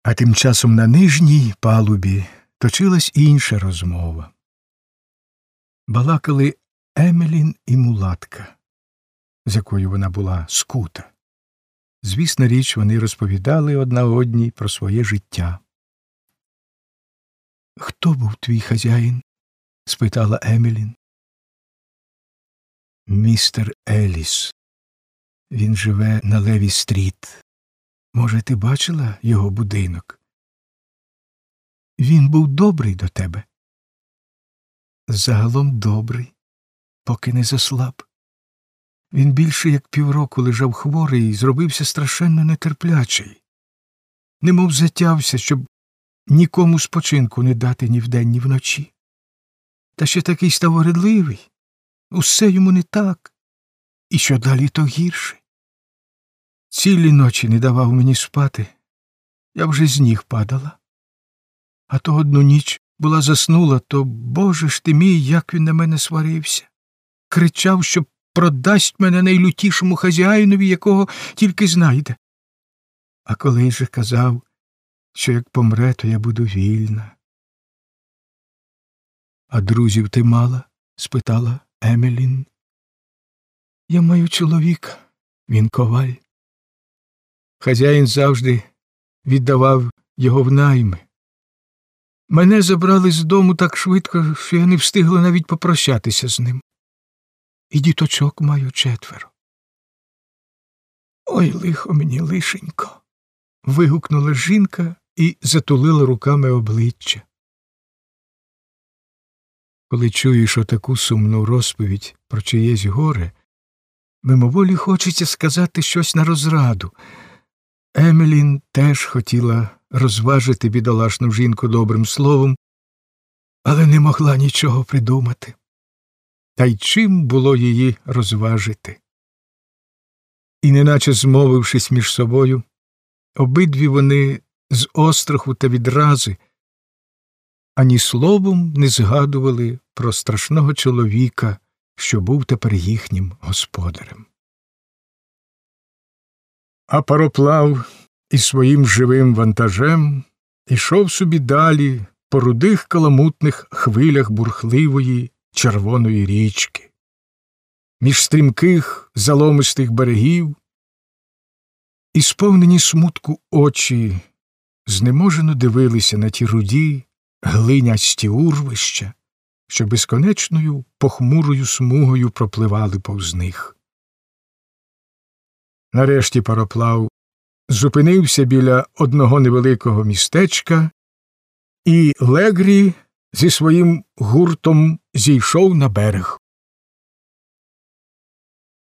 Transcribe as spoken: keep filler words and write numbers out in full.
А тим часом на нижній палубі точилась інша розмова. Балакали Емелін і мулатка, з якою вона була скута. Звісна річ, вони розповідали одна одній про своє життя. «Хто був твій хазяїн?» – спитала Емелін. «Містер Еліс. Він живе на Леві-стріт. Може, ти бачила його будинок? Він був добрий до тебе?» «Загалом добрий, поки не заслаб. Він більше як півроку лежав хворий і зробився страшенно нетерплячий. Немов затявся, щоб нікому спочинку не дати ні вдень, ні вночі. Та ще такий став огидливий. Усе йому не так. І що далі, то гірше. Цілі ночі не давав мені спати. Я вже з ніг падала. А то одну ніч була заснула, то, Боже ж ти мій, як він на мене сварився. Кричав, що продасть мене найлютішому хазяїнові, якого тільки знайде. А коли же казав, що як помре, то я буду вільна. «А друзів ти мала?» – спитала Емелін. «Я маю чоловіка, він коваль. Хазяїн завжди віддавав його в найми. Мене забрали з дому так швидко, що я не встигла навіть попрощатися з ним. І діточок маю четверо». «Ой, лихо мені, лишенько!» – вигукнула жінка і затулила руками обличчя. Коли чуєш отаку сумну розповідь про чиєсь горе, мимоволі хочеться сказати щось на розраду. Емелін теж хотіла розважити бідолашну жінку добрим словом, але не могла нічого придумати. Та й чим було її розважити? І неначе змовившись між собою, обидві вони з остраху та відрази ані словом не згадували про страшного чоловіка, що був тепер їхнім господарем. А пароплав із своїм живим вантажем ішов собі далі по рудих каламутних хвилях бурхливої червоної річки. Між стрімких заломистих берегів і сповнені смутку очі знеможено дивилися на ті руді глинясті урвища, що безконечною похмурою смугою пропливали повз них. Нарешті пароплав зупинився біля одного невеликого містечка, і Легрі зі своїм гуртом зійшов на берег.